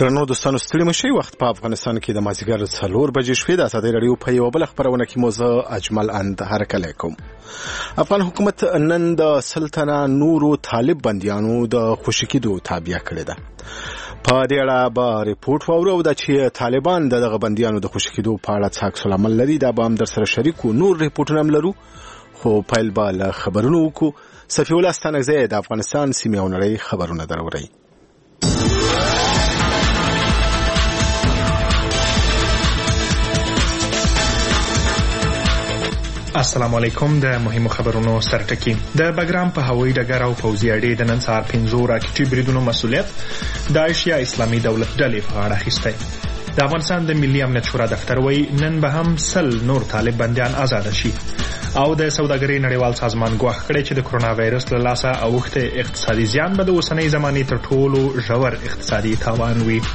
درنو دوستانو ستړي مشئ. وخت په افغانستان کې د مازیګر 4 بجې شوې. د ازادي رادیو په یو بل خبرونه کې موزه اجمل اند هرکلی کوم. افغان حکومت نن د سلطنه نورو طالب بنديانو د خوشکیدو تابع کړی ده. په دې اړه به ریپورت وورو د چې طالبان دغه بنديانو د خوشکیدو په اړه څه عکس العمل لري. دا به هم در سره شریکو. نور ریپورتونه هم لرو خو پیل به له خبرونو وکړو. صفی الله ستانکزی د افغانستان سیمې او نړۍ خبرونه دروري. السلام علیکم. د مهمو خبرونو سرټکی. د بګرام په هوایي ډګر او پوځي اډې د نن سهار 15 راکټي بریدونو مسؤلیت د ایشیا اسلامي دولت ډلې په غاړه اخیستی. د افغانستان د ملي امنیت شورا دفتر وایي نن به هم 100 نور طالب بندیان آزاد شي. او د سوداګرۍ نړیوال سازمان ګواښ کړی چې د کرونا وایرس له لاسه اوښته اقتصادي زیان به د اوسنۍ زمانې تر ټولو ژور اقتصادي تاوان وي.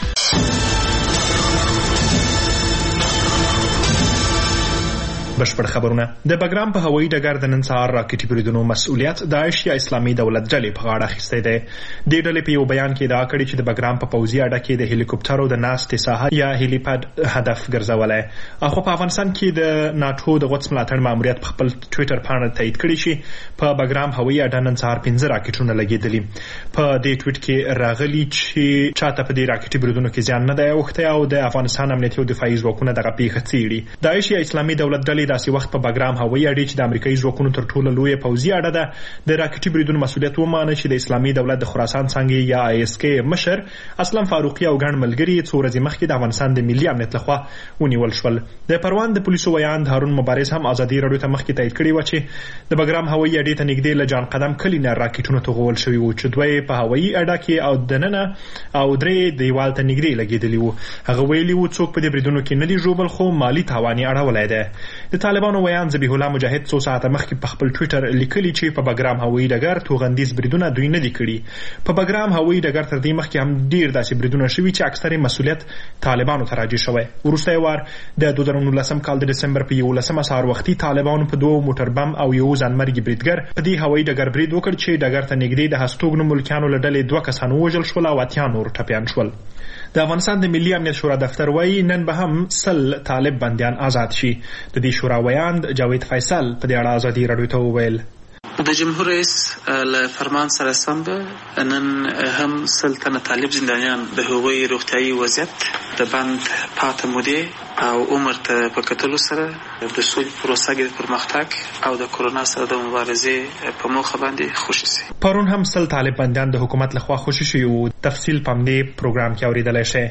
بشپړ خبرونه. د بګرام په هوایي ډګر د نن سهار راکټي بریدونو مسؤلیت د ایشیا اسلامي دولت ډلې په غاړه اخیستی دی. د ډلې په یو بیان کې ادعا کړې چې د بګرام په پوځي اډه کې د هلیکوپټرو د ناستې ساحه یا هلیپاد هدف ګرځولی. خو په افغانستان کې د ناټو د غوڅ ملاتړ ماموریت په خپل ټویټر پاڼه تایید کړی چې په بګرام هوایي اډه نن سهار 15 راکټونه لګېدلي. په دې ټویټ کې راغلي چې چاته په دې راکټي بریدونو کې زیان نه دی اوښتی او د افغانستان امنیتي او دفاعي ځواکونه دغه پیښه څېړي. د ایشیا اسلامي دولت ډلې داسې وخت په بګرام هوایي اډې چې د امریکایي ځواکونو تر ټولو لویه پوځي اډه ده د راکټي بریدونو مسؤلیت ومانه چې د اسلامي دولت د خراسان څانګې یا آی اس کې مشر اسلم فاروقي او ګڼ ملګري څو ورځې مخکې د افغانستان د ملي امنیت لخوا ونیول شول. د پروان د پولیسو ویاند هارون مبارز هم ازادي رادیو ته مخکې تایید کړی و چې د بګرام هوایي اډې ته نږدې له جان قدم کلي نه راکټونه توغول شوي وو چې دوی په هوایي اډه کې او دننه او درې دیوال ته نږدې لګېدلي وو. هغه ویلي وو څوک په دې بریدونو کې نه دي ژوبل خو مالي تاوان یې اړولی دی. د طالبانو ویاند ذبیح الله مجاهد څو ساعته مخکې په خپل ټویټر لیکلي چې په بګرام هوایي ډګر توغندیز بریدونه دوی نه دي کړي. په بګرام هوایي ډګر تر دې مخکې هم ډیر داسې بریدونه شوي چې اکثر مسؤلیت طالبانو ته راجع شوی. وروستی وار د 2019 کال د دسمبر په 11 سهار وختي طالبانو په 2 موټر بم او یو ځانمرګي بریدګر په دې هوایي ډګر برید وکړ چې ډګر ته نږدې د هستوګنو ملکیانو له ډلې 2 کسان ووژل شول او 80 نور ټپیان شول. د افغانستان د ملي امنیت شورا دفتر وایي نن به هم 100 طالب بندیان آزاد شي. د دې شورا ویاند جاوید فیصل په دې اړه ازادي رادیو ته وویل د جمهور رئیس له فرمان سره سم به نن هم 100 تنه طالب زندانیان د هغوی روغتیايي وضعیت د بند پاتې مودې او عمر ته په کتلو سره د سولې پروسه کې پرمختګ او د کرونا سره د مبارزې په موخه باندې خوشي سي. پرون هم 100 طالب بندیان د حکومت لخوا خوشي شوي وو. تفصیل په دې پروګرام کې اوریدلای شئ.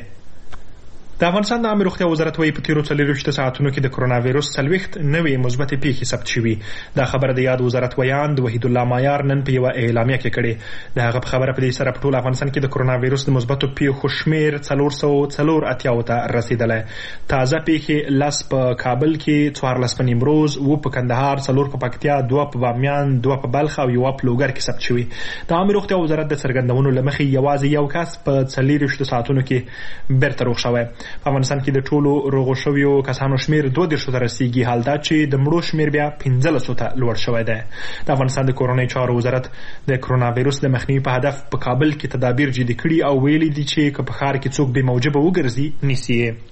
د افغانستان د عامه روغتیا وزارت وايي په تیرو 24 ساعتونو کې د کرونا وایرس 40 نوې مثبتې پیښې ثبت شوې. دا خبره د یاد وزارت ویاند وحید الله مایار نن په یو اعلامیه کې کړې. د هغه په خبره په دې سره په ټول افغانستان کې د کرونا وایرس د مثبتو پیښو شمیر 484 ته رسیدلی. تازه پیښې 10 په کابل کې، 14 په نیمروز، 2 په کندهار، 4 په پکتیا، 2 په بامیان، 2 په بلخ او 1 په لوګر کې ثبت شوې. د عامه روغتیا وزارت د څرګندونو لمخې یوازې یو کس په 24 ساعتونو کې بیرته روغ شوی. په افغانستان کې د ټولو روغو شویو کسانو شمیر 22 ته رسیدي. حال دا چې د مړو شمیر بیا 15 ته لوړ شوی دی. د افغانستان د کورونی چارو وزارت د کرونا وایرس د مخنیوي په هدف په کابل کې تدابیر جدي کړي او ویلي دي چې که په ښار کې څوک بې موجبه وګرځي نیسي.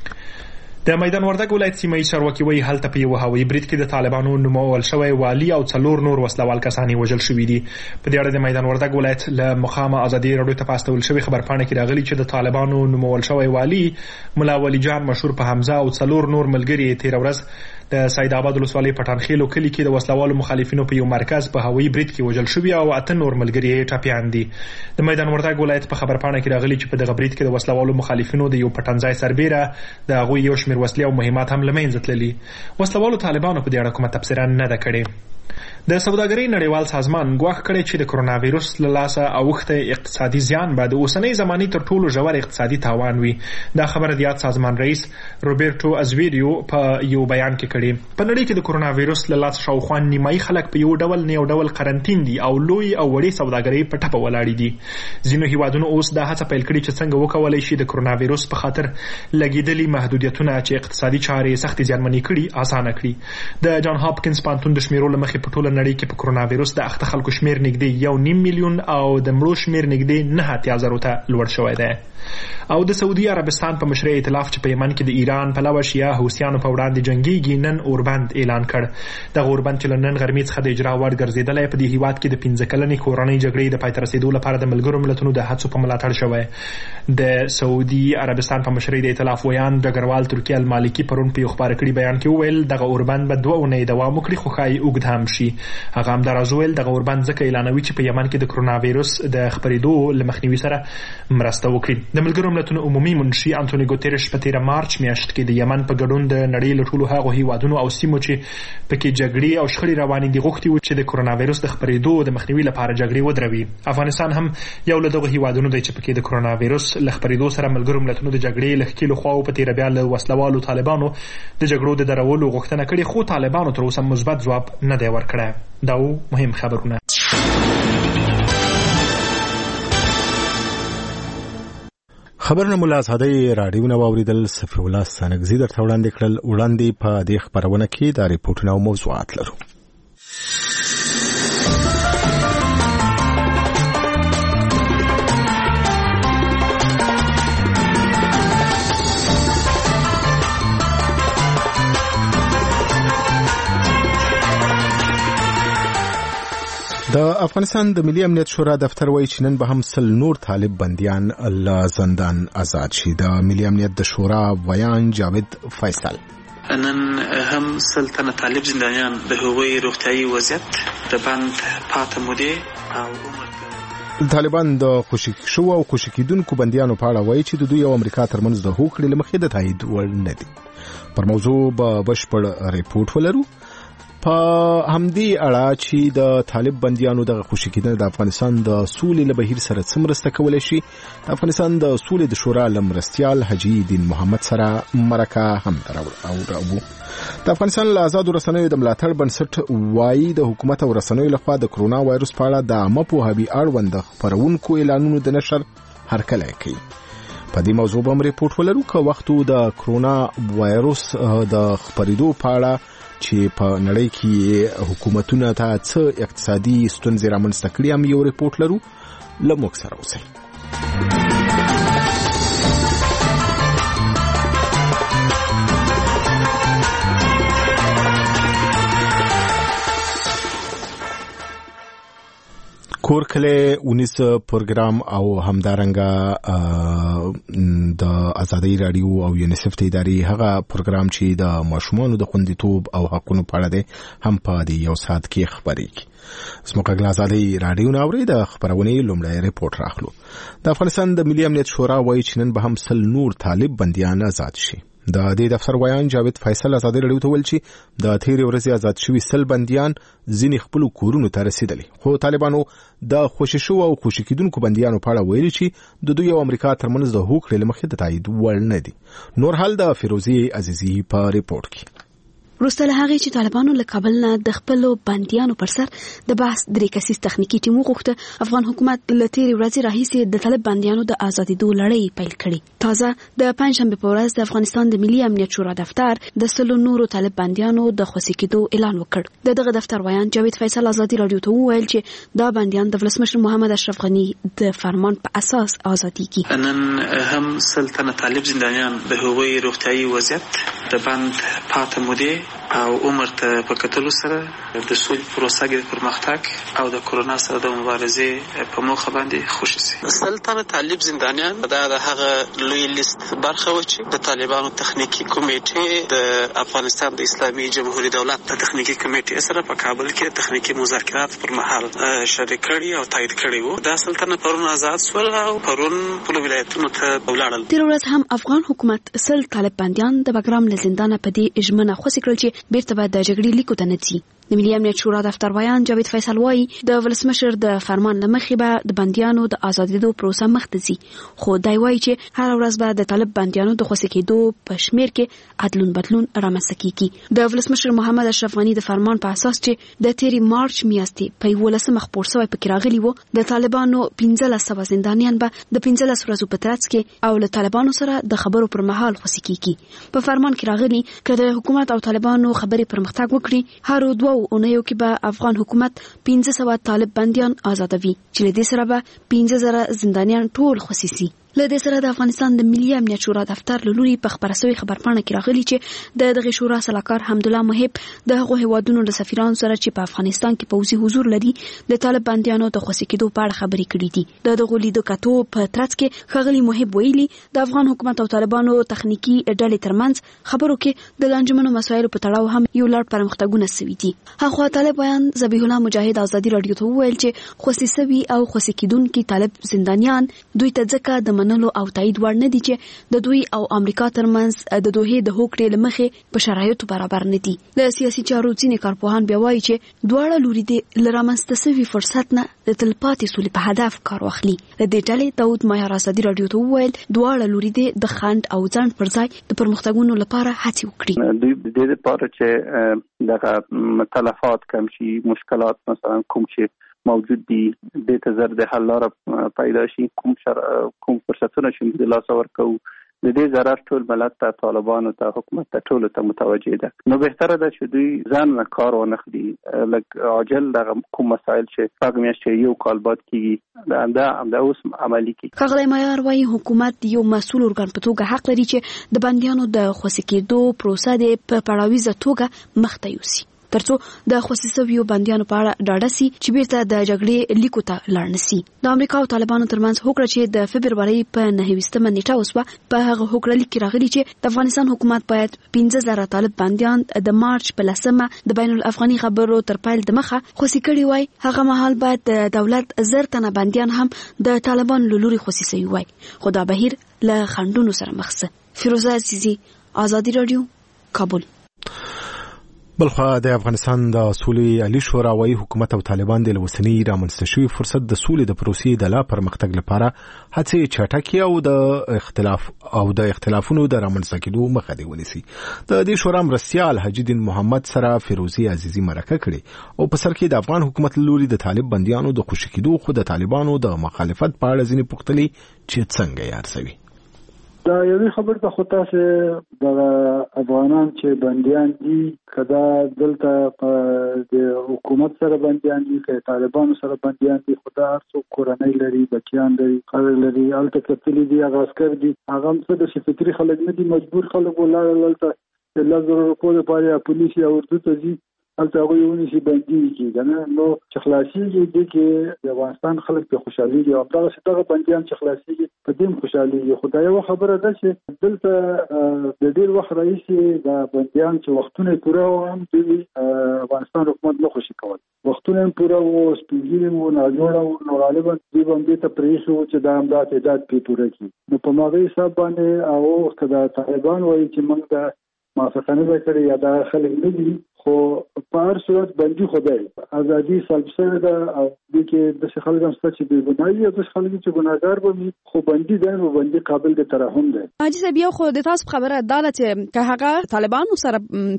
د میدان وردګ ولایت سیمه ییز چارواکي وایي هلته په یو هوایي برید کې د طالبانو نومول شوی والي او 4 نور وسلوال کسان وژل شوي دي. په دې اړه د میدان وردګ ولایت له مقامه ازادي رادیو ته پاستول شوی خبرپاڼه کې راغلي چې د طالبانو نومول شوی والي ملا ولی جان مشهور په حمزه او 4 نور ملګري تیر ورځ د سید آباد ولسوالۍ پټانخیلو کلي کې د وسلوالو مخالفینو په یو مرکز په هوایي برید کې وژل شوي او 8 نور ملګري ټپیان دي. د میدان وردګ ولایت په خبرپاڼه کې راغلي چې په دغه برید کې د وسلوالو مخالفینو د یو پټنځای سربېره د هغوی یو شمېر وسلې او مهمات هم له منځه تللي. وسلوالو طالبانو په دې اړه کومه تبصره نه ده کړې. د سوداګرۍ نړیوال سازمان ګواښ کړی چې د کرونا وایرس له لاسه اوښته اقتصادي زیان به د اوسنۍ زمانې تر ټولو ژور اقتصادي تاوان وي. دا خبره د یاد سازمان رئیس روبرټو ازویریو په یو بیان کې کړې. په نړۍ کې د کرونا وایرس له لاسه شاوخوا نیمایي خلک په یو ډول قرنطین دي او لوی او وړې سوداګرۍ په ټپه ولاړې دي. ځینو هیوادونو اوس دا هڅه پیل کړې چې څنګه وکولای شي د کرونا وایرس په خاطر لګېدلي محدودیتونه چې اقتصادي چارې سختې زیانمنې کړي اسانه کړي. د جان هاپکینز پوهنتون د شمیرو له مخې په ټوله نړۍ کې په کرونا وایروس د اخته خلکو شمیر نږدې 1.5 میلیون او د مړو شمیر نږدې 9,000 ته لوړ شوی دی. او د سعودي عربستان په مشرۍ ائتلاف چې په یمن کې د ایران پلوه شیعه حوثیانو په وړاندې جنګیږي نن اوربند اعلان کړ. دغه اوربند چې له نن غرمې څخه د اجرا وړ ګرځېدلی په دې هیواد کې د 15 کلنې کورنۍ جګړې د پای ته رسېدو لپاره د ملګرو ملتونو د هڅو په ملاتړ شوی. د سعودي عربستان په مشرۍ د ائتلاف ویان ډګروال ترکیه المالکي پرون په یو خپاره کړي بیان کې وویل دغه اوربند به 2 اونۍ دوام وکړي خو ښایي اوږد هم شي. هغه همداراز وویل دغه اوربند ځکه اعلانوي چې په یمن کې د کرونا وایروس د خپرېدو له مخنیوي سره مرسته وکړي. د ملګرو ملتونو عمومي منشي انټونی ګوتریش په 13 مارچ میاشت کې د یمن په ګډون د نړۍ له ټولو هغو هیوادونو او سیمو چې پکې جګړې او شخړې روانې دي غوښتي وو چې د کرونا وایروس د خپرېدو د مخنیوي لپاره جګړې ودروي. افغانستان هم یو له دغو هیوادونو دی چې پکې د کرونا وایروس له خپرېدو سره ملګرو ملتونو د جګړې له ښکېلو خواو په تېره بیا له وسلوالو طالبانو د جګړو د درولو غوښتنه کړې خو طالبانو تر اوسه مثبت ځواب نه دی ورکړی. دا مهم خبرونه. خبرونه مو له ازادۍ راډیو نه واوریدل. صفي الله سانګزي درته وړاندې کړل. وړاندې په دې خبرونه کې دا ریپورټونه او موضوعات لرو. د افغانستان د ملي امنیت شورا دفتر وایي چې نن به هم 100 نور طالب بندیان له زندان آزاد شي. د ملي امنیت د شورا ویان جاوید فیصل نن هم 100 تنه طالب زندانیان د هغوی روغتیايي وضعیت د بند پاتې مودې او عمر طالبان د خوشی شو او خوشی کیدونکو بندیانو په اړه وایي چې د دوی او امریکا ترمنځ د هوکړې لمخې د تایید وړ نه دي. پر موضوع به بشپړ ریپورت ولرو. په همدې اړه چې د طالب بندیانو د خوشی کیدنه د افغانستان د سولې له بهیر سره څه مرسته کولی شي، د افغانستان د سولې د شورا لمرستیال حاجی دین محمد سره مرکه هم راوړو. د افغانستان له آزادو رسنیو د ملاتړ بنسټ وایي د حکومت او رسنیو لخوا د کرونا وایروس په اړه د عامه پوهاوي اړوند خپرونکو اعلانونو د نشر هرکلی کوي. په دې موضوع به هم ریپورټ ولرو که وختو د کرونا وایروس د خپرېدو په اړه چې په نړۍ کې حکومتونه ته څه اقتصادي ستونزې رامنځته کړي هم یو ریپورټ لرو. له موږ سره اوسئ. کور کله 19 پروګرام او همدارنګه د ازادۍ رادیو او یونیسف ته ادارې هغه پروګرام چې د ماشومانو د خوندیتوب او حقوقو په اړه ده هم په دې یو ساعت کې خبرېږي. زموږ ازادۍ رادیو نه اوري د خبرونه لومړی ریپورت راخلو. د افغانستان د ملي امنیت شورا وایي چې نن به هم 100 نور طالب بندیان آزاد شي. د دې دفتر ویان جاوید فیصل ازادۍ رادیو ته ویل چې د تیرې ورځې آزاد شوي 100 بندیان ځینې خپل کورونو ته رسیدلي، خو طالبانو د خوشی شو او خوشی کیدونکو بندیانو په اړه ویلي چې د دوی او امریکا ترمنځ د هوکړې لمخې د تایید وړ نه دي. نور حال د فیروزی عزیزی په ریپورت کې. وروسته له هغې چې طالبانو له کابل نه د خپلو بندیانو پر سر د بحث 3 کسیز تخنیکي ټیم وغوښته، افغان حکومت له تیرې ورځې راهیسې د طالب بندیانو د ازادېدو لړۍ پیل کړې. تازه د پنجشنبې په ورځ د افغانستان د ملي امنیت شورا دفتر د 100 نورو طالب بندیانو د خوشي کېدو اعلان وکړ. دغه دفتر ویان جاوید فیصل ازادۍ رادیو ته وویل چې دا بندیان د ولسمشر محمد اشرف غنی د فرمان په اساس ازادېږي. نن هم 100 تنه طالب زندانیان د هغوی روغتیايي وضعیت د بند پاتې مودې او عمر ته په کتلو سره د سولې پروسه کې پرمختګ او د کرونا سره د مبارزې په موخه باندې خوشي سي. 100 تنه طالب زندانیان دا د هغه لوی لیست برخه و چې د طالبانو تخنیکی کمیټې د افغانستان د اسلامي جمهوریت دولت د تخنیکی کمیټې سره په کابل کې تخنیکی مذاکرات پر مهال شریک کړي او تایید کړي وو. دا 100 تنه پرون آزاد شول او پرون په ولایتونو ته ولاړل. تیر ورځ هم افغان حکومت 100 طالب بندیان د بګرام له زندانه په دې اجمنه خوشي کړل چې بیرته به د جګړې لیکو ته نه ځي. د ملي امنیت شورا دفتر ویان جاوید فیصل وایي د ولسمشر د فرمان لمخې به د بندیانو د ازادېدو پروسه مخته ځي، خو دی وایي چې هر ورځ به د طالب بندیانو د خوشي کېدو په شمیر کې عدلون بدلون رامنځته کیږي. د ولسمشر محمد اشرف غنی د فرمان په اساس چې د تیرې مارچ میاشتې په 11 خپور شوی پکې راغلی وو، د طالبانو 1500 زندانیان به د 15 ورځو په ترڅ کې او له طالبانو سره د خبرو پر مهال خوشي کیږي. په فرمان کې راغلی چې د حکومت او طالبانو خبرې پرمختګ وکړي، هر 2 اونیو کې به افغان حکومت 1500 طالب بنديان آزادوي چې له دې سره به 15000 زندانیان ټول خصيصي. له دې سره د افغانستان د ملي امنیت شورا دفتر له لوري په خبرسوي خبرپاڼه کې راغلي چې دغه شورا سلاکار حمدالله محب د هغو هیوادونو د سفیرانو سره چې په افغانستان کې پوځي حضور لري د طالب بنديانو د خوشي کېدو په اړه خبرې کړې دي. دغه لیدو کتو په ترڅ کې خغلی محب ویلي د افغان حکومت او طالبانو تخنیکی ډلې ترمنځ خبرو کې د لانجمنو مسایلو په تړاو هم یو لړ پرمختګونه سوي دي. هغه طالب بیان ذبیح الله مجاهد ازادي رادیو ته ویل چې خوشي سوي او خوشي کېدونکو طالب زندانیان دوی ته ځکه د منلو او تایید وړ نه دي چې د دوی او امریکا ترمنځ د دوه د هوکړې لمخې په شرایطو برابر نه دي. د سیاسي چارو ځینې کارپوهان بیا وایي چې دواړه لوري د لرامنځته شوي فرصت نه د تلپاتې سولې په هدف کار واخلي. د دې ډلې داود ماهر ازادي رادیو ته وویل دواړه لوري د خند او ځنډ پر ځای د پرمختګونو لپاره هڅې وکړي. دوی د دې لپاره چې دغه تلفات کم شي، مشکلات مثلا کوم چې موجود دي د تزر د حل لپاره پیدا شي، کوم فرصتونه چې د لاس ورکو د دې ضرر ټول ملت ته، طالبانو ته، حکومت ته، ټول ته متوجه ده. نو بهتره ده چې دوی ځان نه کار ونخلي، لکه عاجل دغه کوم مسایل چې هغه میاشتې یو کال بعد کیږي دا اوس عملی کی. خغلی معیار وايي حکومت یو مسؤل ارګان په توګه حق لري چې د بنديانو د خوشي کېدو پروسه د په پړاویزه توګه مخته یوسي ترڅو د خوشي سویو بنديانو په اړه ډاډه سي چې بیرته د جګړې لیکو ته لاړ نشي. د امریکا او طالبانو ترمنځ هوکړه چې د فبرवरी په 9 نیټه وسوه په هغه هوکړه لیک راغلي چې د افغانستان حکومت باید 15000 طالب بنديان د مارچ په 10 د بین الافغاني خبرو تر پایل د مخه خوشي کړي وای. هغه مهال باید د دولت زر تنه بنديان هم د طالبانو له لوري خوشي شوی وای. خو دا بهیر له خندونو سره مخ سه. فیروزه عزیزی، آزادی رادیو، کابل. بلخوا د افغانستان د سولې عالی شورا وايي حکومت او طالبان د لوسنی رامنځته شوی فرصت د سولې د پروسې د لا پرمختګ لپاره هڅې چټکي او د اختلافونو د رامنځته کېدو مخه دی ونیسي. د دې شورا مرستیال حاجی دین محمد سره فیروزی عزیزی مرکه کړي او په سر کې د افغان حکومت لوري د طالب بنديانو د خوشي کېدو خو د طالبانو د مخالفت په اړه ځینې پوښتنې چې څنګه یارسوي. دا یوه خبر ته خو تاسو د افغانان چې بنديان دي کدا دلته په حکومت سره بنديان دي، که طالبانو سره بنديان دي، خدا هرڅو کورنۍ لري، بچیان لري، خلک لري، الته کتلې دي، هغه عسكر دي، هغه څه د فکری خلک نه دي، مجبور خلک ولالته لږ ورکو لپاره پولیس یا اردو ته دي الته هغه یو نشي بندي کیږي. نو چې خلاصيږي د کې د افغانستان خلک په خوشحالي دي او دغه بنديان چې خلاصيږي په دې خوشحالي. خدای یو خبره ده چې دلته د ډیر وخت رئیس د بنديان چې وختونه پوره هم د افغانستان حکومت نه خوشي کول، وختونه پوره او سپیږي او نه جوړه نو غالبا دې باندې ته پریښو چې د امداد اعداد په پوره کی. نو په ماغه حساب باندې او کدا طالبان وایي چې موږ د موافقه نه کړې یا د خلک نه دي، خو په هر صورت بندي خدای ازادي سلبسه ده او د کې د خلک هم ستاسو د ګناهي او د خلک چې ګناهګار وي خو بندي ده او بندي قابل د ترحم ده. حاجی صاحب یو خو د تاسو خبره ده چې که هغه طالبانو سره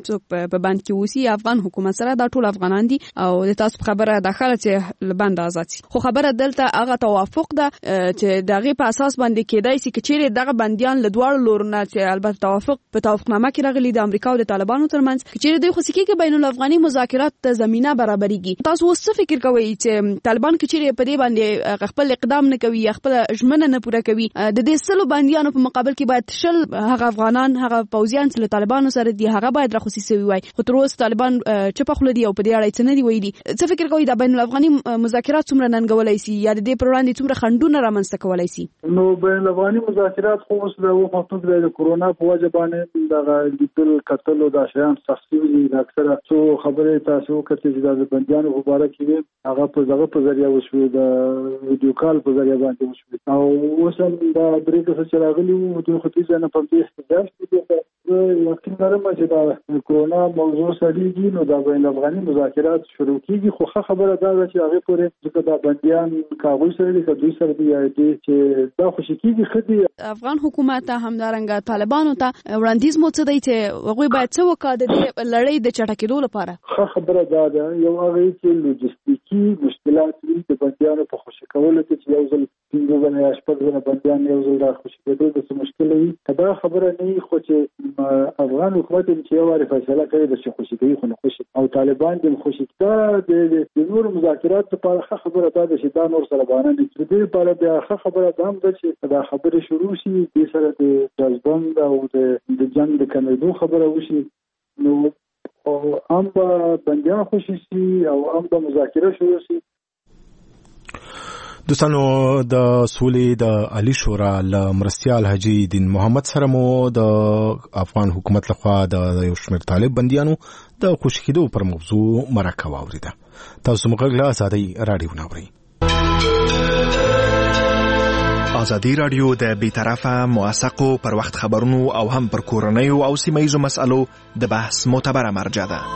په بند کې وسی افغان حکومت سره دا ټول افغانان دي او د تاسو خبره داخله چې لبند آزاد شي، خو خبره دلته هغه توافق ده چې دغه په اساس باندې کېدای شي چې دغه بنديان له دوړ لورنه چې البته توافق په توافقنامه کې راغلي د امریکا او د طالبانو ترمنځ چې دوی خو سکه بین الافغاني مذاکرات ته زمينه برابرېږي. تاسو څه فکر کوئ چې طالبان کې په دې باندې خپل اقدام نه کوي، خپل ژمنه نه پوره کوي، د دې سلو بنديانو په مقابل کې باید شل هغه افغانان هغه پوځیان چې طالبانو سره دي هغه باید راخصي سوي وای، خو تر اوسه طالبان چې په خله دي او په دې اړه څه نه دی ویلي. څه فکر کوئ د بین الافغاني مذاکرات څومره ننګولای شي یا د دې پر وړاندې څومره خنډونه رامنځته کولای شي؟ نو بین الافغاني مذاکرات خو اوس د وختونو د کورونا په وجه باندې د لیدل کتل او د شیان سختي دي. اکثره څو خبره تاسو کته چې د بنديانو مبارک وي هغه په ذریعہ وشو، د ویډیو کال په ذریعہ باندې وشو او اوس هم د بریکه څخه راغلی وو د خطي نه په دې احتجاج کې یقین لرم چې د کورونا موضوع سړيږي نو د بین الافغاني مذاکرات شروع کیږي. خو خبره ده چې هغه پورې د بنديان کاغذ سره د دوی سره دی چې دا خوشی کیږي. خدي افغان حکومت همدارنګه طالبانو ته وړاندیز مو څه دی چې هغه باید څه وکړي د لړۍ د چټکېدو لپاره؟ خبره ده یو هغه چې لوجستیکي مشکلات دي د بنديانو په خوشی کولو کې چې یو ځل 15 یا 16 دونه بندیان یو ځل راخوشي کېدو د څه مشکل وي. دا خبره نه خو چې افغان حکومت چې یو واري فیصله کړې د څه خوشي کوي خو نه خوشي او طالبان د خوشي دا د نور مذاکرات لپاره خبره ده چې دا نور سره باندې د دې لپاره بیا خبره ده چې دا خبره شروع شي د سره د جذبند او د جنگ د کمیدو خبره وشي نو هم به بندیان خوشي شي او هم به مذاکره شروع شي. دوستانو د سولې د علي شورا له مرستیال حاجی دین محمد سره مو د افغان حکومت لخوا د یو شمېر طالب بندیانو د خوشي کېدو پر موضوع مرکه واوریده. تاسو موږ له ازادي رادیو ناوړئ. ازادي رادیو د بیطرفه موثقو پر وخت خبرونو او هم پر کورنیو او سیمه‌ییزو مسألو د بحث معتبره مرجع ده.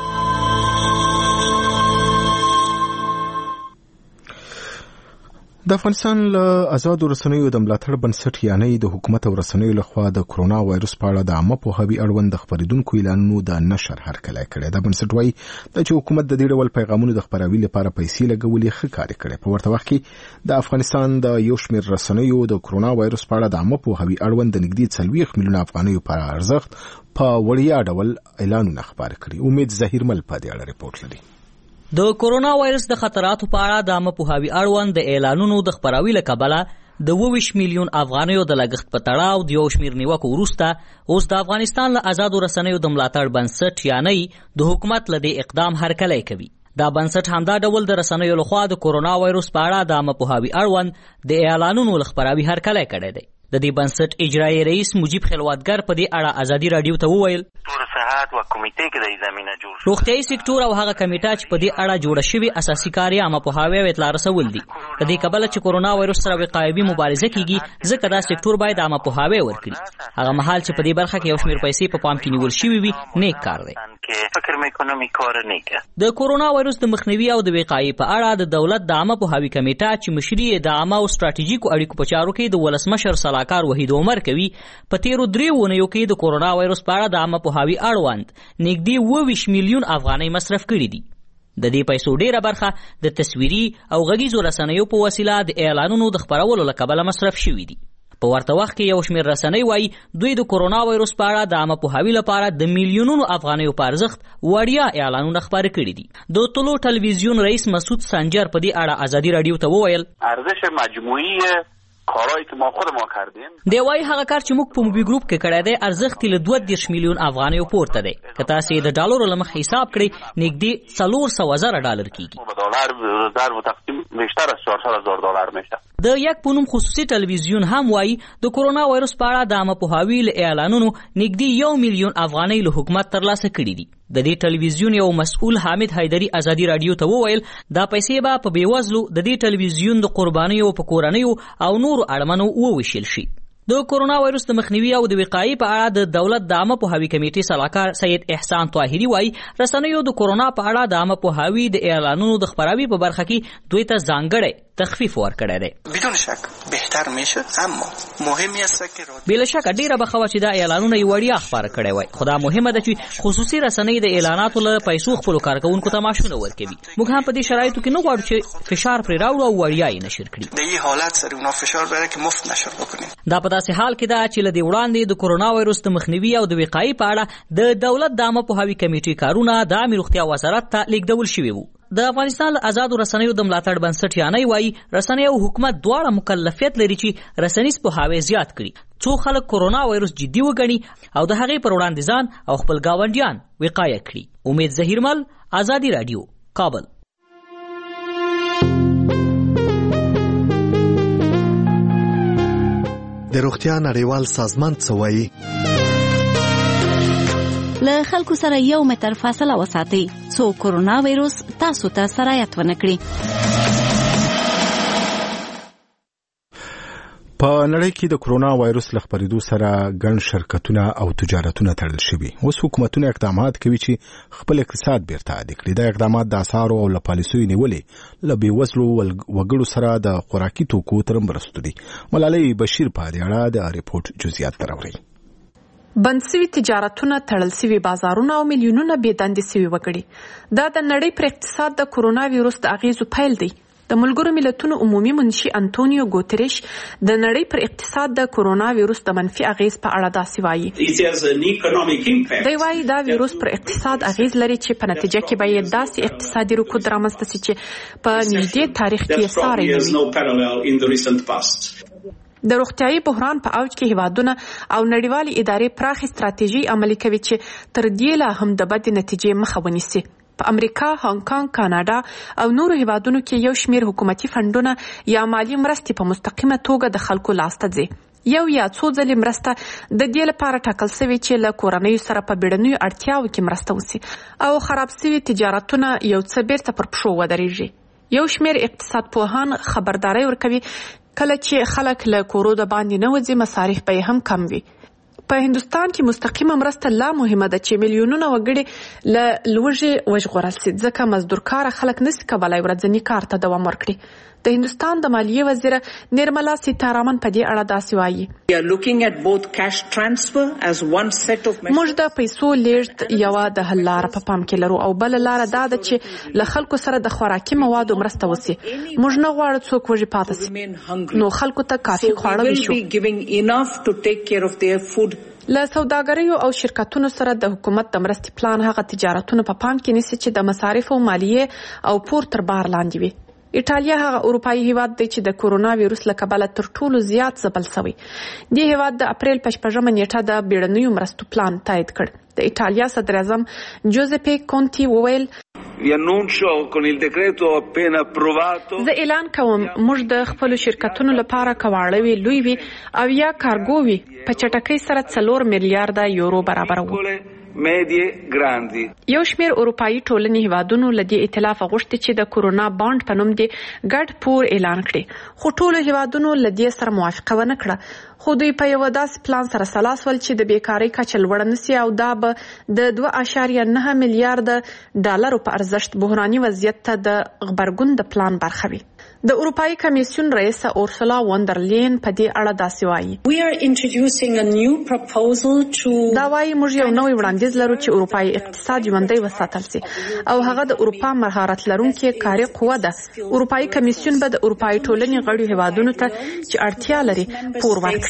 د افغانستان له آزادو رسنیو د ملاتړ بنسټ یعنی د حکومت او رسنیو لخوا د کرونا وایرس په اړه د عامه پوهاوي اړوند د خبرېدونکو اعلانونو د نشر هرکلی کړی. دا بنسټ وایي چې حکومت د دې ډول پیغامونو د خبراوي لپاره پیسې لګولې ښه کار کړی. په ورته وخت کې د افغانستان د یو شمېر رسنیو د کرونا وایرس په اړه د عامه پوهاوي اړوند د نږدې 40 میلیونه افغانیو په ارزښت په وړیا ډول اعلانونه خبر کړي. امید ظهیرمل په دې اړه ریپورت لري. د کرونا وایرس د خطراتو په اړه د عامه پوهاوي اړوند د اعلانونو د خبراوي له کبله د 22 میلیون افغانیو د لګښت په تړاو د یو شمېر نیوکو وروسته اوس د افغانستان له آزادو رسنیو د ملاتړ بنسټ یعنی د حکومت له دې اقدام هرکلی کوي. دا بنسټ همدا ډول د رسنیو لخوا د کرونا وایرس په اړه د عامه پوهاوي اړوند د اعلانونو له خبراوي هرکلی کړی دی. د دې بنسټ اجرایي رئیس مجیب خلوتګر په دې اړه ازادي رادیو ته وویل صحت و کمیټې کې د زمينه جوړ روغتيایي سکتور او هغه کمیټه چې په دې اړه جوړه شوې اساسي کار یې عامه پوهاوی او اطلاع رسول دي. د دې کبله چې کرونا وایرس سره وقایوي مبارزه کیږي ځکه دا سکتور باید عامه پوهاوی ورکړي. هغه مهال چې په دې برخه کې یو شمېر پیسې په پام کې نیول شوې وي نیک کار دی. فکر میکنم این کار نیکه. د کرونا وایرس د مخنیوي او د وقایې په اړه د دولت د عامه پوهاوي کمیټه چې مشري د عامه او ستراتیژیکو اړیکو په چارو کې د ولسمشر صلاحکار وحید عمر کوي په تیرو 3 اونیو کې د کرونا وایرس په اړه د عامه پوهاوي اړوند نږدې 22 میلیون افغانۍ مصرف کړي دي. د دې پیسو ډیره برخه د تصویري او غږیزو رسنیو په وسیله د اعلانونو د خبرولو له کبله مصرف شوي دي. په ورته وخت کې یو شمېر رسنۍ وایي دوی د کرونا وایرس په اړه د عامه پوهاوي لپاره د میلیونونو افغانیو په ارزښت وړیا اعلانونه خپاره کړي دي. د طلوع ټلویزیون رئیس مسعود سنجر په دې اړه ازادي رادیو ته وویل ارزش مجموعی کارهایی که ما کردیم دی وایي هغه کار چې موږ په موبي ګروپ کې کړی دی ارزښت یې له 22 میلیون افغانیو پورته دی. که تاسو یې د ډالرو له مخې حساب کړئ نږدې 400,000 ډالر کیږي. به دلار ضرب تقسیم بیشتر از 400,000 دلار میشه. د یک پونم خصوصي ټلویزیون هم وایي د کرونا وایرس په اړه د عامه پوهاوي له اعلانونو نږدې 1 میلیون افغانۍ له حکومت ترلاسه کړي دي. د دې ټلویزیون یو مسؤل حامد حیدری ازادي رادیو ته وویل دا پیسې به په بیوزلو د دې ټلویزیون د قربانیو په کورنیو او نورو اړمنو وویشل شي. د کرونا وایرس د مخنیوي او د وقایې په اړه د دولت د عامه پوهاوي کمیټې صلاحکار سید احسان طاهری وایي رسنیو د کرونا په اړه د عامه پوهاوي د اعلانونو د خبراوي په برخه کې دوی ته ځانګړی تخفیف ورکړی دی. بدون شک بهتر میشه اما مهمی است که بلا شک ډیره بخوا چې دا اعلانونه یې وړیا خبره کړی وای. خو دا مهمه ده چې خصوصي رسنۍ د اعلاناتو له پیسو خپل کارکونکو ته معاشونه ورکوي. موږ هم په دې شرایطو کې نه غواړو چې فشار پرې راوړو او وړیا یې نشر کړي. د دې حالت سره اونا فشار بره که مفت نشر وکړي. دا په داسې حال کې ده چې له دې وړاندې د کرونا وایرس د مخنیوي او د وقایې په اړه د دولت د عامه پوهاوي کمیټې کارونه د عامه روغتیا وزارت ته لیږدول شوي وو. د افغانستان آزادو رسنیو د ملاتړ بنسټ یعنی وایي رسنۍ او حکومت دواړه مکلفیت لري چې رسنیز پوهاوی زیات کړي څو خلک کرونا وایرس جدي وګڼي او د هغې پر وړاندې ځان او خپل ګاونډیان وقایه کړي. امید ظهیرمل ازادي رادیو کابل. د روغتیا نړیوال سازمان څه وایي؟ له خلکو سره 1 متر فاصله وساتئ څو کرونا وایرس تاسو ته سرایت ونه کړي. په نړۍ کې د کرونا وایرس له خپرېدو سره ګڼ شرکتونه او تجارتونه تړل شوي. اوس حکومتونه اقدامات کوي چې خپل اقتصاد بیرته عادي کړي. دا اقدامات د اسعارو او له پالیسیو نیولې له بېوزلو وګړو سره د خوراکي توکو تر مرستو دي. ملالۍ بشیر په دې اړه د ریپورت جزئیات راوړي. بند سوي تجارتونه، تړل سوي بازارونه او میلیونونه بې دندې سوي وګړي. دا د نړۍ پر اقتصاد د کرونا وایرس د اغیزو پیل دی. د ملګرو ملتونو عمومي منشي انټونیو ګوتریش د نړۍ پر اقتصاد د کرونا وایروس د منفي اغیز په اړه داسې وایي. دی وایي دا وایروس پر اقتصاد اغیز لري چې په نتیجه کې به یې داسې اقتصادي رکود رامنځته شي چې په نږدې تاریخ کې یې ساری نه وي. د روغتیايي بحران په اوج کې هیوادونه او نړیوالې ادارې پراخې ستراتیژي عملي کوي چې تر دې لا هم د بدې نتیجې مخه ونیسي. په امریکا، هانګ کانګ، کاناډا او نورو هیوادونو کې یو شمیر حکومتي فندونه یا مالی مرستې په مستقیمه توګه د خلکو لاسته ځي. یو یا څو ځلې مرسته د دې لپاره ټاکل شوې چې له کورنیو سره په بیړنیو اړتیاوو کې مرسته وشي او خراب شوي تجارتونه یو څه بیرته پر پښو ودرېږي. یو شمیر اقتصاد پوهان خبرداري ورکوي کله چې خلک له کورو د باندې نه وځي مصارف به هم کم وي. په هندستان کې مستقیمه مرسته لا مهمه ده چې میلیونونه وګړي له لوږې وژغورل شي ځکه مزدورکار خلک نشي کولای ورځني کار ته دوام ورکړي. د هندستان د مالیې وزیر نرملا سیتارامن په دې اړه داسې وایي. موږ د پیسو لیږد یوه د حل لاره په پام کې لرو او بله لاره دا ده چې له خلکو سره د خوراکي موادو مرسته وشي. موږ نه غواړو څوک وږي پاتې شي نو خلکو ته کافي خواړه ویشو. له سوداګریو او شرکتونو سره د حکومت د مرستې پلان هغه تجارتونه په پام کې نیسي چې د مصارفو مالیې او پور تر بار لاندې وي. ایټالیا هغه اروپایي هیواد دی چې د کرونا وایروس له کبله تر ټولو زیات ځپل شوی. دې هیواد د اپریل په 6 نیټه د بیړنیو مرستو پلان تایید کړ. د ایټالیا صدر اعظم جوزپه کونټي وویل زه اعلان کوم موږ د خپل شرکتونو لپاره کواړوي لوی وي او یا کارګو وي په چټکۍ سره 4 میلیارډ یورو برابر وو. یو شمیر اروپایي ټولنې هیوادونو له دې ائتلاف غوښتي چې د کرونا بانډ په نوم د ګډ پور اعلان کړي خو ټولو هیوادونو له دې سره موافقه ونه کړه. خو دوی په یو داسې پلان سره سلاس ول چې د بیکارۍ کچه لوړه نشي او دا به د 2.9 میلیارډ ډالرو په ارزښت بحراني وضعیت ته د غبرګون د پلان برخه وي. د اروپایي کمیسیون رئیسه اورسولا وندرلین په دې اړه داسې وایي. دا وایي موږ یو نوی وړاندیز لرو چې اروپایي اقتصاد ژوندی وساتل شي او هغه د اروپا مهارت لرونکي کاري قوه ده. اروپایي کمیسیون به د اروپایي ټولنې غړو هیوادونو ته چې اړتیا لري پور ورکړي.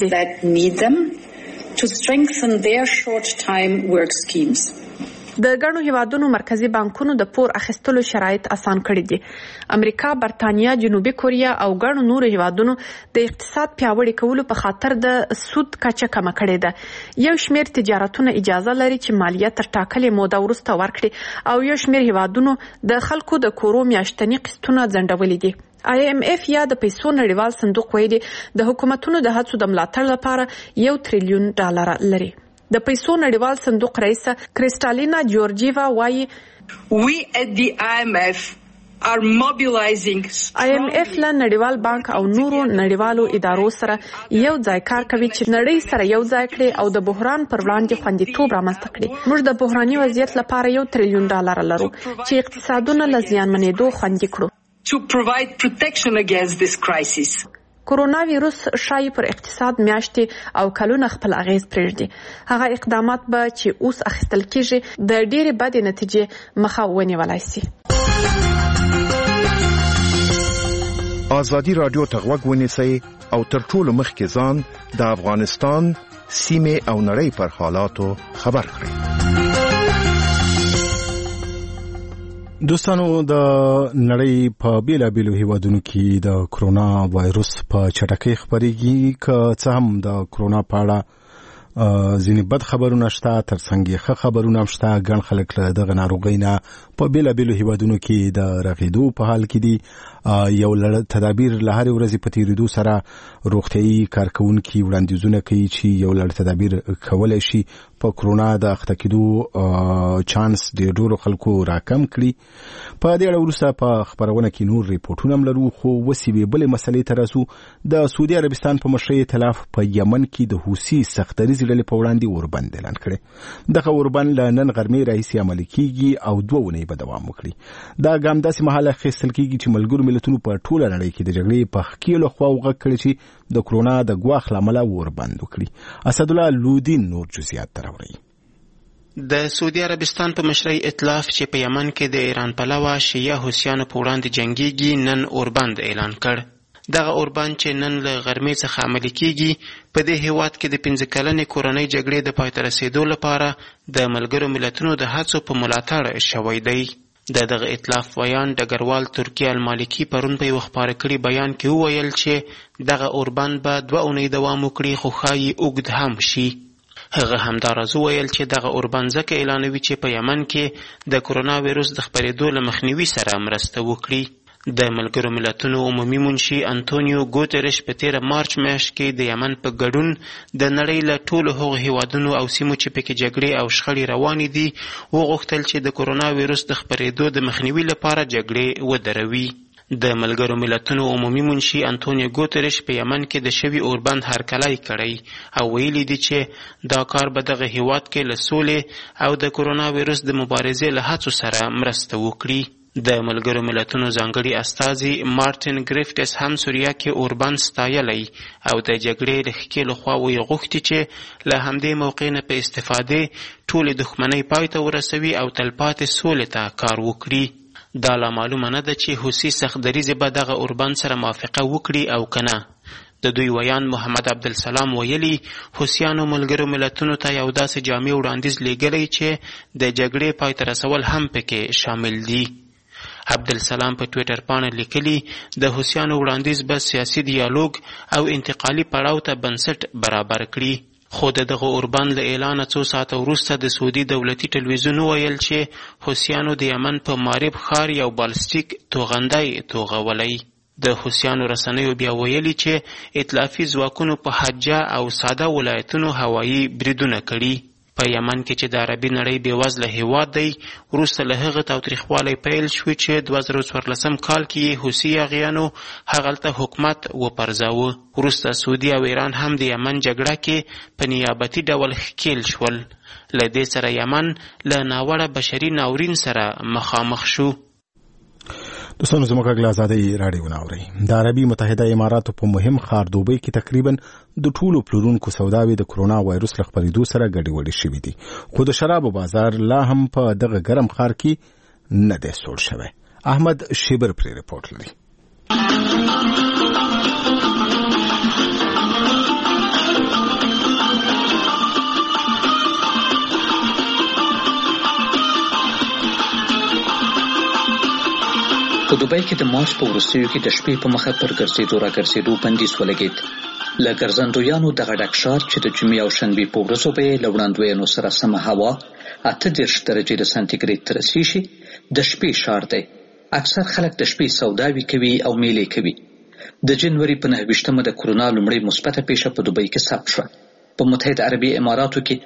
د ګڼو هیوادونو مرکزی بانکونو د پور اخیستلو شرایط آسان کړي دي. امریکا، برتانیا، جنوبي کوریا او ګڼو نورو هیوادونو د اقتصاد پیاوړي کولو په خاطر د سود کچه کمه کړې ده. یو شمیر تجارتونه اجازه لري چې مالیه تر ټاکلې موده وروسته ورکړي او یو شمیر هیوادونو د خلکو د کورو میاشتني قسطونه ځنډولي دي. IMF یا د پیسو نړیوال صندوق وایي د حکومتونو د هڅو د ملاتړ لپاره $1 تریلیون لري. د پیسو نړیوال صندوق رئیسه کریسټالینا جورجیوا وایي IMF له نړیوال بانک او نورو نړیوالو ادارو سره یو ځای کار کوي چې نړۍ سره یو ځای کړي او د بحران پر وړاندې خوندیتوب رامنځته کړي. موږ د بحراني وضعیت لپاره $1 تریلیون لرو چې اقتصادونه له زیانمنېدو خوندي کړو. کرونا وایروس شایي پر اقتصاد میاشتې او کلونه خپل اغیز پرېږدي. هغه اقدامات به چې اوس اخیستل کیږي د ډېرې بدې نتیجې مخه ونیولای شي. ازادي رادیو ته غوږ ونیسئ او تر ټولو مخکې ځان د افغانستان سیمې او نړۍ پر حالاتو خبر کړئ. دوستانو د نړۍ په بیلابیلو هیوادونو کې د کرونا وایروس په چټکۍ خپرېږي. که څه هم د کرونا په اړه ځینې بد خبرونه شته ترڅنګ یې ښه خبرونه هم شته. ګڼ خلک له دغه ناروغۍ نه په بیلابیلو هیوادونو کې د رغېدو په حال کې دي. یو تدابیر له هرې ورځې په تېرېدو سره روغتیايي کارکوونکي وړاندیزونه کوي چې یو لړ تدابیر کولی شي په کرونا د اخته کېدو چانس د ډېرو خلکو راکم کړي. په دې اړه وروسته په خپرونه کې نور ریپورټونه هم لرو. خو اوس یوې بلې مسلې ته راسو. د سعودي عربستان په مشرۍ ائتلاف په یمن کې د حوثي سختدریزې ډلې په وړاندې اوربند اعلان کړی. دغه اوربند له نن غرمې راهیسې عملي کېږي او 2 اونۍ به دوام وکړي. دا ګام داسې مهال اخیستل کېږي چې ملګرو ملتونو په ټوله نړۍ کې د جګړې په ښکېلو خواو غږ کړی چې د کرونا د ګواښ له امله اوربند وکړي. اسدالله لودین نور جزئیات راوړي. د سعودي عربستان په مشرۍ ائتلاف چې په یمن کې د ایران پلوه شیعه حوثیانو په وړاندې جنګیږي نن اوربند اعلان کړ. دغه اوربند چې نن له غرمې څخه عملي کیږي په دې هیواد کې د 15 کلنې کورنۍ جګړې د پای ته رسیدو لپاره د ملګرو ملتونو د هڅو په ملاتړ شوی دی. دغه ائتلاف ویان ډګروال ترکیه المالکي پرون په یو خپاره کړي بیان کې وویل چې دغه اوربند به 2 اونۍ دوام وکړي خو ښایي اوږد هم شي. هغه همداراز وویل چې دغه اوربند ځکه اعلانوي چې په یمن کې د کرونا ویروس د خپرېدو له مخنیوي سره مرسته وکړي. د ملګرو ملتونو عمومي منشي انټونیو ګوتریش په 13 مارچ میاشت کې د یمن په ګډون د نړۍ له ټولو هغو هیوادونو او سیمو چې پکې جګړې او شخړې روانې دي وغوښتل چې د کرونا ویروس د خپرېدو د مخنیوي لپاره جګړې ودروي. د ملګرو ملتونو عمومي منشي انټونیو ګوتریش په یمن کې د شوي اوربند هرکلی کړی او ویلي دي چې دا کار به دغه هیواد کې له سولې او د کرونا ویروس د مبارزې له هڅو سره مرسته وکړي. د ملګرو ملتونو ځانګړي استازي مارټین ګریفټس هم سوریه کې اوربند ستایلی او د جګړې له ښکېلو خواوو یې غوښتي چې له همدې موقع نه په استفادې ټولې دښمنۍ پای ته ورسوي او تلپاتې سولې ته کار وکړي. دا لا معلومه نه ده چې حوثي سختدریځې به دغه اوربند سره موافقه وکړي او که نه. د دوی ویان محمد عبدالسلام ویلي حوثیانو ملګرو ملتونو ته یو داسې جامع وړاندیز لیږلی چې د جګړې پای ته رسول هم پکې شامل دي. عبدالسلام په ټویټر باندې لیکلي د حوثیانو وړاندیز به سیاسي دیالوګ او انتقالي پړاو ته بنسټ برابر کړي. خو دغه اوربند له اعلانه 2 ساعته وروسته د سعودي دولتي ټلویزیون ویل چې حوثیانو د یمن په مارب ښار یو بالستیک توغندی توغولی. د حوثیانو رسنیو بیا ویلي چې ائتلافي ځواکونو په حجه او ساده ولایتونو هوایي بریدونه کړي. په یمن کې چې د عربي نړۍ بېوزله هیواد دی وروسته له هغه تاوتریخوالی پیل شوی چې 2014 کال کې یې حوثي یاغیانو هغلته حکومت وپرځاوه. وروسته سعودي او ایران هم د یمن جګړه کې په نیابتي ډول ښکېل شول. له دې سره یمن له ناوړه بشري ناورین سره مخامخ شو. دوستانو زموږ غږ له ازادۍ راډیو نه اورئ. د عربي متحده اماراتو په مهم ښار دوبۍ کې تقریبا د ټولو پلورونکو سوداوي د کرونا وایروس له خپرېدو سره ګډوډې شوي دي خو د شرابو بازار لا هم په دغه ګرم ښار کې نه دی سوړ شوی. احمد شیبر پرې رپورټ لري. په دوبۍ کې د مارچ په وروستیو کې د شپې په مخه پر ګرځېدو را ګرځېدو بندیز ولګېد. له ګرځندویانو دغه ډک ښار چې د جمعې او شنبې په ورځو به یې له وړاندوینو سره سمه هوا 38 درجې د سانتیګریډ ته رسیږي د شپې ښار دی. اکثر خلک د شپې سوداوي کوي او میلې کوي. د جنوري په 29 د کرونا لومړۍ مثبته پیښه په دوبۍ کې ثبت شوه. په متحده عربي اماراتو کې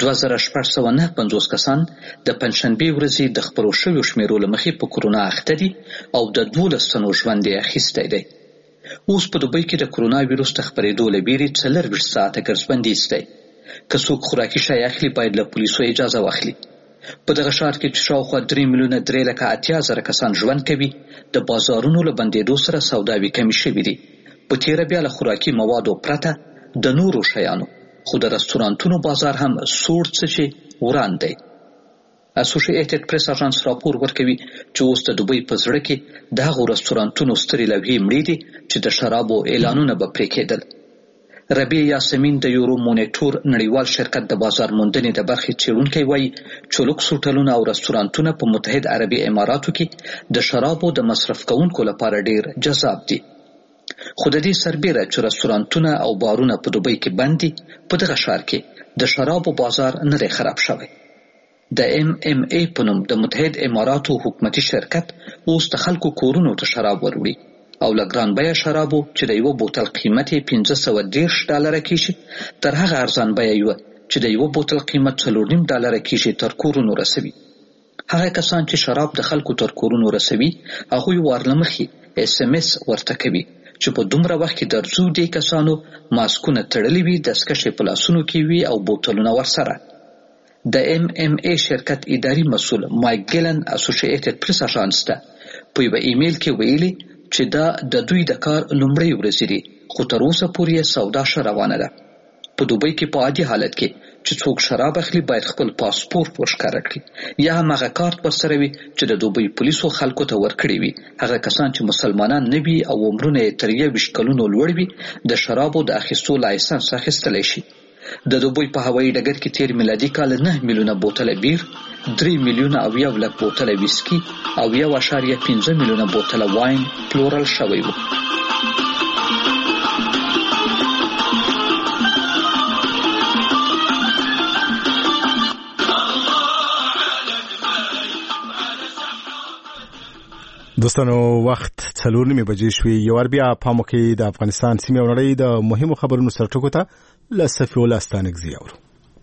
2659 کسان د پنجشنبې ورځې د خپرو شویو شمیرو له مخې په کرونا اخته دي او د 12 تنو ژوند یې اخیستی دی. اوس په دوبۍ کې د کرونا ویروس د خپرېدو له بیرې 24 ساعته ګرځبندیز دی. که څوک خوراکي شی اخلي باید له پولیسو اجازه واخلي. په دغه ښار کې چې شاوخوا 3,3,80,000 کسان ژوند کوي د بازارونو له بندېدو سره سوداوي کمې شوي دي. په تیره بیا له خوراکي موادو پرته د نورو شیانو خو د رستورانتونو بازار هم سوړ څه چې وران دی. اسوسییټډ پریس اژانس راپور ورکوي چې اوس د دوبۍ په زړه کې د هغو رستورانتونو سترې لوحې مړې دي چې د شرابو اعلانونه به پرې کېدل. ربیع یاسمین د یورو مونیټور نړیوال شرکت د بازار موندنې د برخې څېړونکی وایي چې لوکس هوټلونه او رستورانتونه په متحد عربي اماراتو کې د شرابو د مصرف کوونکو لپاره ډېر جذاب دي. خو د دې سربیره چې رستورانتونه او بارونه په دوبۍ کې بند دي په دغه ښار کې د شرابو بازار نه دی خراب شوی. د MMA په نوم د متحد اماراتو حکومتي شرکت اوس د خلکو کورونو ته شراب وروړي او له ګران بیه شرابو چې د یوه بوتل قیمت یې $510 کېږي تر هغه ارزان بیه یوه چې د یوه بوتل قیمت $4.5 کېږي تر کورونو رسوي. هغه کسان چې شراب د خلکو تر کورونو رسوي هغوی وار له مخکې SMS ورته کوي چې په دومره وخت کې درځو دې کسانو ماسکونه تړلي وي دستکشې په لاسونو کې وي او بوتلونه ورسره. د MMA شرکت اداري مسؤل مایک ګیلن اسوسییټډ پریس اژانس ته په یوه ایمیل کې ویلي چې دا د دوی د کار لومړۍ ورځې دي خو تر اوسه پورې سودا ښه روانه ده. په دوبۍ کې په عادي حالت کې چې څوک شراب اخلي باید خپل پاسپورت ورښکاره کړي یا هم هغه کارت ورسره وي چې د دوبۍ پولیسو خلکو ته ورکړي وي. هغه کسان چې مسلمانان نه وي او عمرونه یې تر 21 کلونو لوړ وي د شرابو د اخیستو لایسنس اخیستلی شي. د دوبۍ په هوایي ډګر کې تیر میلادي کال 9 میلیونه بوتله بیر، 3 میلیونه او 1 لک بوتله ویسکي او 1.5 میلیونه بوتله واین پلورل شوی و. دوستانو وخت 4:30 بجې شوې. یو ور بیا پام وکړئ د افغانستان سیمې او نړۍ د مهمو خبرونو سره ټکو ته له صفي الله ستانکزي اورو.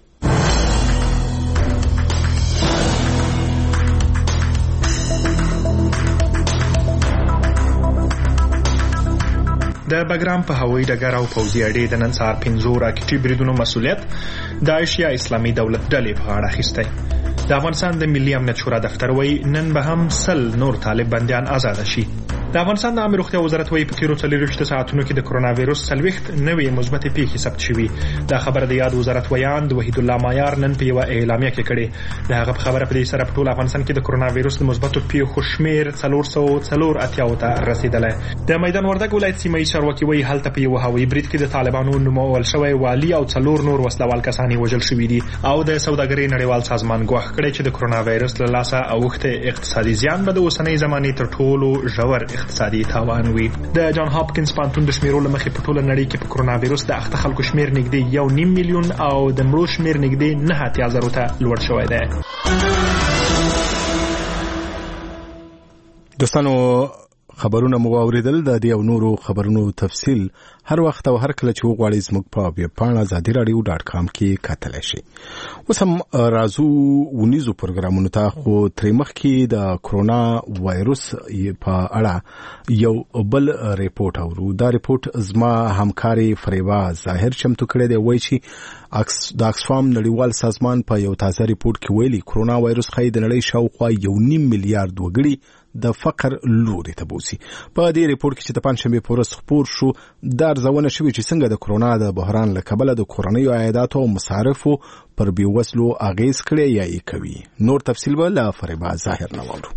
د بګرام په هوایي ډګر او پوځي اډې د نن سهار 15 راکټي بریدونو مسؤلیت د ایشیا اسلامي دولت ډلې په غاړه اخیستی. د افغانستان د ملي امنیت شورا دفتر وایي نن به هم 100 نور طالب بندیان آزاد شي. د افغانستان د عامه روغتیا وزارت وایي په تیرو 24 ساعتونو کې د کرونا وایرس 40 نوې مثبتې پیښې ثبت شوې. دا خبره د یاد وزارت ویان د وحید الله مایار نن په یو اعلامیه کې کړې. د هغه په خبره په دې سره په ټول افغانستان کې د کرونا وایرس د مثبتو پیښو شمیر 484 ته رسیدلی. د میدان وردګ ولایت سیمه چارواکي وایي هلته په یو هوایي برید کې د طالبانو نومول شوی والي او 4 نور وسلوال کسان وژل شوي دي او د سوداګرۍ نړیوال سازمان ګواښ کړی چې د کرونا وایرس له لاسه اوښته اقتصادي زیان به د اوسنۍ زمانې تر ټولو ژور اقتصادي تاوان وي. د جان هاپکینز پانتون د شمیرو له مخې په ټوله نړۍ کې په کرونا وایرس د اخته خلکو شمیر نږدې 1.5 میلیون او د مړو شمیر نږدې 9,000 ته لوړ شوی دی. دوستانو خبرونه مو اوریدل. د دې او نورو خبرونو تفصیل هر وخت او هر کله چې وغواړئ زموږ په ویب پاڼه azadiradio.com کې کتلی شئ. اوس هم راځو ونیزو پروګرامونو ته، خو ترې مخکې د کرونا وایرس په اړه یو بل ریپورت اورو. دا ریپورت زما همکاري فریبا ظاهر چمتو کړی دی. وایي چې د اکسفام نړیوال سازمان په یو تازه ریپورت کې ویلي کرونا وایرس ښایي د نړۍ شاوخوا 1.5 میلیارډ وګړي د فقر لوري ته بوسي. په دې ریپورت کې چې د پنځشنبې په ورځ خپور شو دا ارزونه شوې چې څنګه د کرونا د بحران له کبله د کورنیو عایداتو او مصارفو پر بیوزلو اغیز کړی یا یې کوي. نور تفصیل به له فریبا ظاهر نه واورو.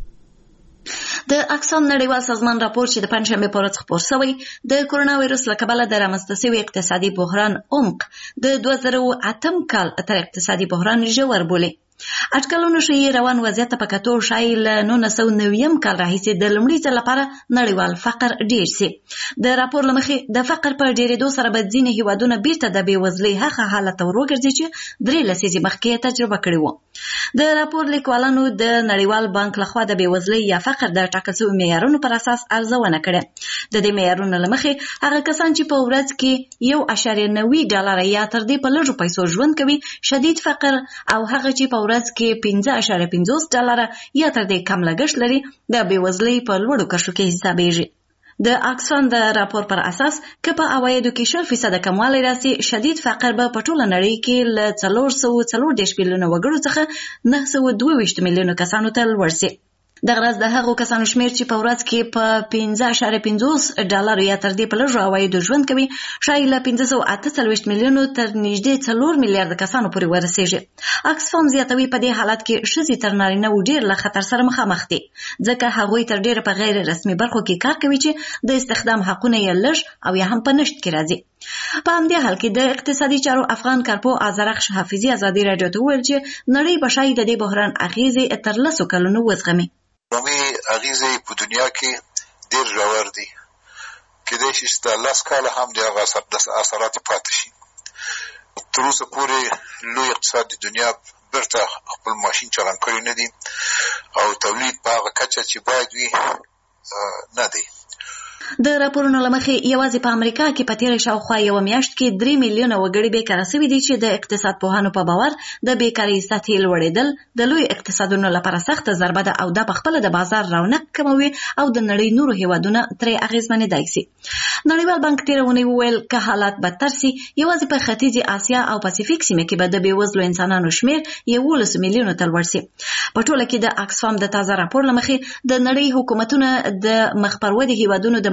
د اکسفام نړیوال سازمان راپور چې د پنځشنبې په ورځ خپور شوی د کرونا وایرس له کبله د رامنځته شوي اقتصادي بحران عمق د 2008 کال تر اقتصادي بحران ژور بولي. اټکلونه ښیي روان وضعیت په کتو ښایي له 1990 کال راهیسې د لومړي ځل لپاره نړیوال فقر ډېر سي. د راپور له مخې د فقر په ډېرېدو سره به ځینې هیوادونه بیرته د بېوزلۍ هغه حالت ته وروګرځي چې 3 لسیزې مخکې یې تجربه کړې وه. د راپور لیکوالانو د نړیوال بانک لخوا د بېوزلۍ یا فقر د ټاکل شویو معیارونو پر اساس ارزونه کړې. د دې معیارونو له مخې هغه کسان چې په ورځ کې 1.90 ډالر یا تر دې په لږو پیسو ژوند کوي شدید فقر، او هغه چې په ورځ کې 15.50 ډالر یا تر دې کم لګښت لري د بېوزلۍ په لوړو کرښو کې حسابېږي. د اکسفام د راپور پر اساس که په عوایدو کې 0% کموالی راسي، شدید فقر به په ټوله نړۍ کې له 440 میلیونه وګړو څخه 922 میلیونه کسانو ته لوړ سي. دغه راز د هغو کسانو شمیر چې په ورځ کې په 15.50 ډالر یا تر دې په لږو عوایدو ژوند کوي شاید له 548 میلیونو تر نږدې 4 میلیارډ کسانو پورې ورسیږي. اکسفام زیاتوي په دې حالت کې ښځې تر نارینه‌و ډېر له خطر سره مخامخ دي، ځکه هغوی تر ډېره په غیر رسمي برخو کې کار کوي چې د استخدام حقونه یې لږ او یا هم په نشت کې راځي. په همدې حال کې د اقتصادي چارو افغان کارپو آزرخش حافظي ازادي راډیو ته وویل چې نړۍ به شاید د دې بحران اغیزې تر 10 کلونو وزغمي. عمومي اغیزې په دنیا کې ډېر ژور دي، کېدای شي چې 10 کاله هم د هغه اثرات پاتې شي. تر اوسه پورې لوی اقتصاد د دنیا بیرته خپل ماشین چالان کړی نه دي او تولید په هغه کچه چې باید وي نه دی. د راپورونو له مخې یوازې په امریکا کې په تېره شاوخوا یوه میاشت کې 3 میلیونه وګړي بیکاره شوي دي چې د اقتصاد پوهانو په باور د بیکارۍ سطحې لوړېدل د لوی اقتصادونو لپاره سخته ضربه ده او دا پخپله د بازار رونق کموي او د نړۍ نورو هیوادونه ترې اغېزمنېدای شي. نړیوال بانک تېره اونۍ وویل که حالات بدتر سي یوازې په ختیځې اسیا او پاسفیک سیمه کې به د بېوزلو انسانانو شمیر 11 میلیونو ته لوړ سي. په ټوله کې د اکسفام د تازه راپور له مخې د نړۍ حکومتونه د مخ پر ودې هیوادونو د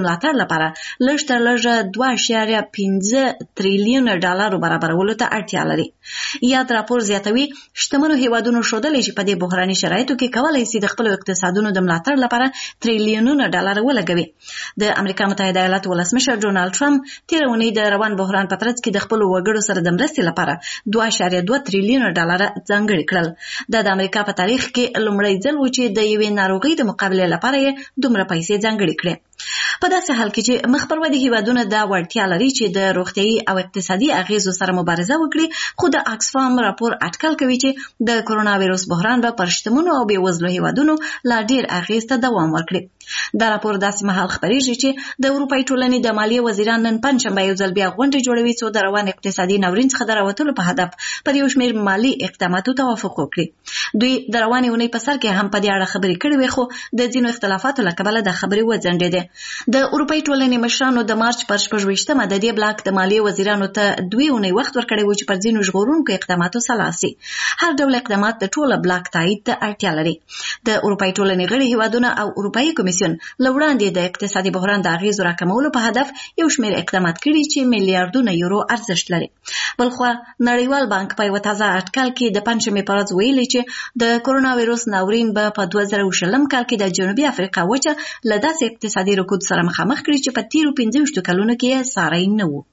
د ملاتړ لپاره لږ تر لږه 2.5 تریلیون ډالر برابرولو ته اړتیا لري. یاد راپور زیاتوي شتمنو هیوادونو ښودلې چې په دې بحراني شرایطو کې کولای شي د خپل اقتصادونو د ملاتړ لپاره تریلیونونه ډالر ولګوي. د امریکا متحده ایالاتو ولسمشر ډونالد ټرمپ تیر اونۍ د روان بحران په ترڅ کې د خپل وګړو سره د مرستې لپاره 2.2 تریلیون ډالر ځانګړي کړل. د امریکا په تاریخ کې لومړی ځل و چې د یوې ناروغۍ د مقابله لپاره یې دومره پیسې ځانګړي کړې. په داسې حال کې چې مخ پر ودې هیوادونه دا وړتیا لري چې د روغتیايي او اقتصادي اغیزو سره مبارزه وکړي، خو د آکسفام راپور اټکل کوي چې د کرونا وایرس بحران به پر شتمنو او بېوزلو هیوادونو لا ډیر اغیز ته دوام ورکړي. دا راپور داسې مهال خبرېږي چې د اروپای ټولنې د مالیې وزیران نن پنجشنبه یو ځل بیا غونډه جوړوي څو د روان اقتصادي ناورین څخه د راوتلو په هدف پر یو شمېر مالي اقداماتو توافق وکړي. دوی د روانې اونۍ په سر کې هم په دې اړه خبرې کړې وې، خو د ځینو اختلافاتو له کبله د خبرې وځنډېدې. د اروپای ټولنې مشرانو د مارچ پر 26مه د دې بلاک د مالیې وزیرانو ته 2 اونۍ وخت ورکړی و چې پر ځینو ژغورونکو اقداماتو سلا سي. هر ډول اقدامات د ټوله بلاک تایید ته اړتیا لري. د اروپای ټولنې غړي هیوادونه او اروپایي کمیسیون له وړاندې د اقتصادي بحران د اغیزو راکمولو په هدف یو شمېر اقدامات کړي چې میلیارډونه یورو ارزښت لري. بلخوا نړیوال بانک په یو تازه اټکل کې د پنجشنبې په ورځ ویلي چې د کرونا وایرس ناورین به په 2020 کال کې د جنوبي افریقا وچه له داسې اقتصادي رکود سره مخامخ کړي چې په تیرو 15 کلونو کې یې ساری نه و.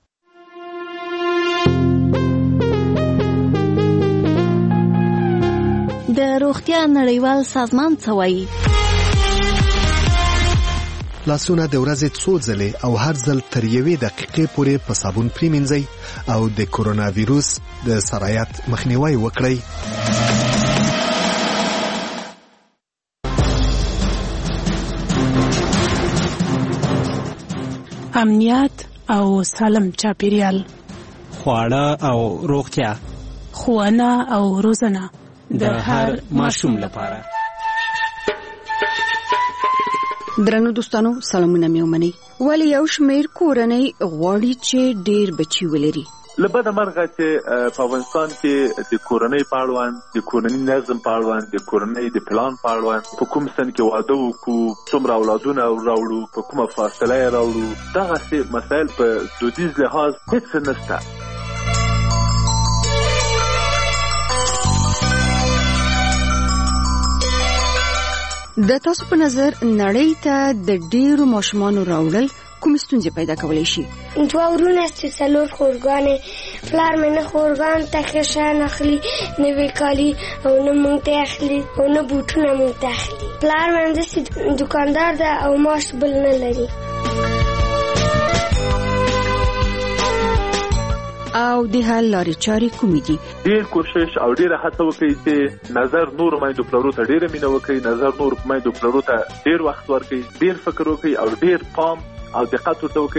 د روغتیا نړیوال سازمان څه وایي؟ لاسونه د ورځې څو ځلې او هر ځل تر 1 دقیقې پورې په صابون پریمنځئ او د کرونا ویروس د سرایت مخنیوي وکړئ. امنیت او سالم چاپیریال، خواړه او روغتیا، ښوونه او روزنه د هر ماشوم لپاره. درنو دوستانو سلامونه مې ومنئ. ولی یو شمېر کورنۍ غواړي چې ډېر بچي ولري. له بده مرغه چې په افغانستان کې د کورنۍ په اړوند، د کورنۍ نظم په اړوند، د کورنۍ د پلان په اړوند، په کوم سن کې واده وکړو، څومره اولادونه راوړو، په کومه فاصله یې راوړو، دغسې مسایل په دودیز لحاظ هېڅ نشته. د تاسو په نظر نړۍ ته د ډېرو ماشومانو راوړل کومې ستونزې پیدا کولی شي؟ 2 ورونه چې 4 خورګانې، پلار مې نه خورګان ته ښه شیان اخلي، نه وې کالي او نه موږ ته اخلي او نه بوټونه موږ ته اخلي. پلار مې همداسې دوکاندار ده او معاش بل نه لري. او د حل لارې چارې کومې دي؟ ډېر کوشش او ډېره هڅه وکړئ چې نظر نورو میندو پلرو ته ډېره مینه وکړئ، نظر نورو میندو پلرو ته ډېر وخت ورکړئ، ډېر فکر وکړئ او ډېر پام او دقت ورته وکړئ